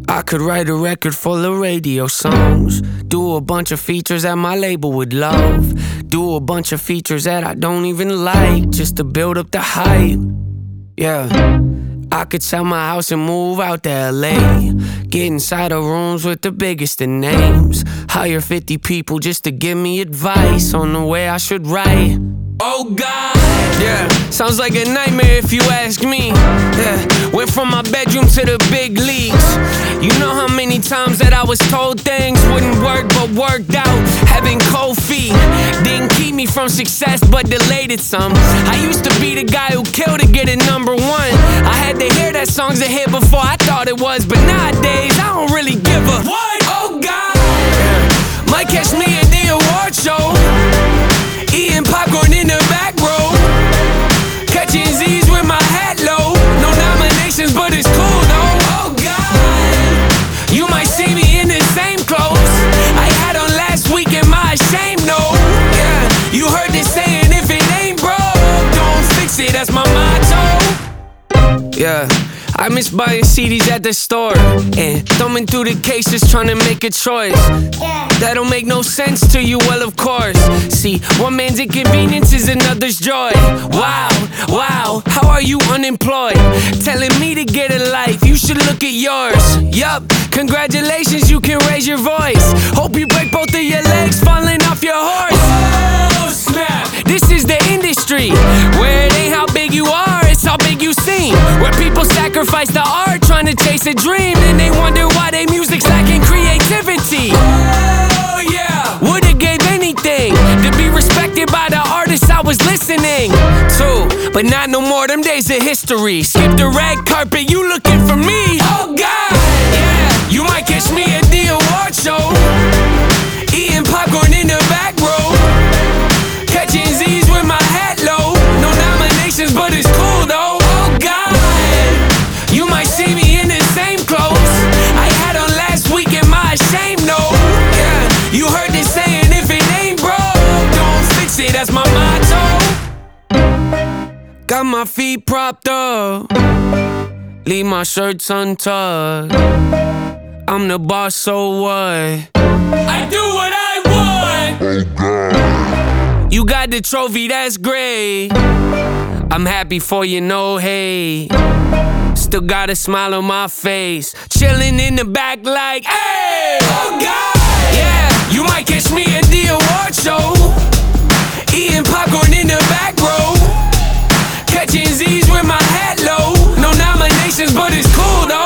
I could write a record full of radio songs, do a bunch of features that my label would love, do a bunch of features that I don't even like, just to build up the hype. Yeah, I could sell my house and move out to LA, get inside of rooms with the biggest of names, hire 50 people just to give me advice on the way I should write. Oh God, yeah, sounds like a nightmare if you ask me. Yeah, went from my bedroom to the big leagues. You know how many times that I was told things wouldn't work but worked out. Having cold feet didn't keep me from success but delayed it some. I used to be the guy who killed to get it #1. I had to hear that song's a hit before I thought it was, but nowadays I don't really give a what? Oh God, yeah. Might catch me at the award show, eating popcorn in the back row, catching Z's with my hat low. No nominations, but it's cool though. Oh God, you might see me in the same clothes I had on last week in my shame no. Yeah, you heard this saying, if it ain't broke, don't fix it, that's my motto. Yeah, I miss buying CDs at the store and thumbing through the cases trying to make a choice. That don't make no sense to you, well of course. See, one man's inconvenience is another's joy. Wow, wow, how are you unemployed? Telling me to get a life, you should look at yours. Yup, congratulations, you can raise your voice. Hope you break both of your legs falling off your horse. Oh snap, this is the industry where it ain't how big you are, it's how big you seem. Where people sacrifice the art trying to chase a dream, and they wonder why their music's lacking creativity. Oh yeah, would've gave anything to be respected by the artists I was listening to, but not no more, them days of history. Skip the red carpet, you looking for me. Oh God, yeah, you might catch me at the award show, eating popcorn in the back row, catching Z's with my hat low. No nominations, but it's cool though. Oh God, you might see me in the same clothes I had on last week in my shame no. Yeah, you heard this saying, if it ain't broke, don't fix it, that's my motto. Got my feet propped up, leave my shirts untucked. I'm the boss, so what? I do what I want. Oh God, you got the trophy, that's great. I'm happy for you, no hate. Still got a smile on my face, chilling in the back like, hey! Oh God, yeah, you might catch me at the award show, eating popcorn in the back row, catching Z's with my hat low. No nominations, but it's cool though.